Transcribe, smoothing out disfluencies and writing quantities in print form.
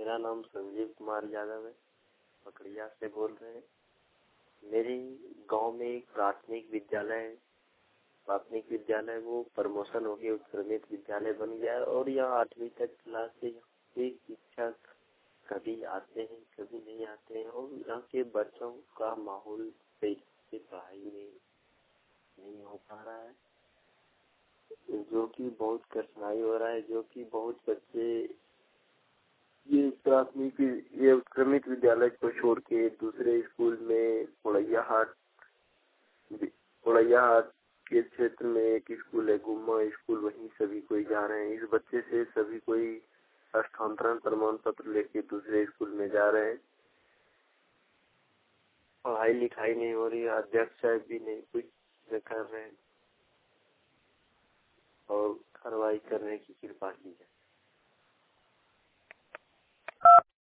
मेरा नाम संजीव कुमार यादव है, पकड़िया से बोल रहे हैं। मेरी गांव में एक प्राथमिक विद्यालय है। प्राथमिक विद्यालय वो प्रमोशन हो गया, उत्क्रमित विद्यालय बन गया है और यहाँ 8वीं तक क्लास से शिक्षक कभी आते हैं कभी नहीं आते हैं और यहाँ के बच्चों का माहौल सही से पढ़ाई में नहीं हो पा रहा है, जो कि बहुत कठिनाई हो रहा है। जो कि बहुत बच्चे ये प्राथमिक ये उत्क्रमित विद्यालय को छोड़ के दूसरे स्कूल में पोड़ैयाहाट के क्षेत्र में एक स्कूल है, गुम्मा स्कूल, वहीं सभी कोई जा रहे हैं। इस बच्चे से सभी कोई स्थानांतरण प्रमाण पत्र लेके दूसरे स्कूल में जा रहे हैं। पढ़ाई लिखाई नहीं हो रही है, अध्यक्ष साहब भी नहीं कुछ कर रहे हैं और कार्रवाई करने की कृपा की है।